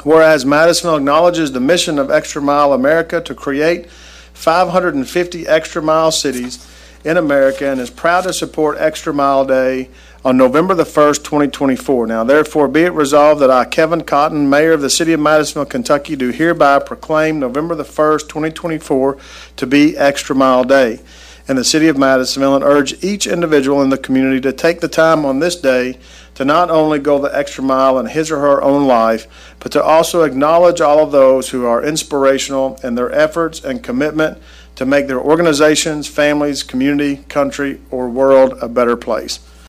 Whereas Madisonville acknowledges the mission of Extra Mile America to create 550 Extra Mile cities in America and is proud to support Extra Mile Day on November the 1st, 2024. Now, therefore, be it resolved that I, Kevin Cotton, Mayor of the City of Madisonville, Kentucky, do hereby proclaim November the 1st, 2024 to be Extra Mile Day in the City of Madisonville and urge each individual in the community to take the time on this day to not only go the extra mile in his or her own life, but to also acknowledge all of those who are inspirational in their efforts and commitment to make their organizations, families, community, country, or world a better place.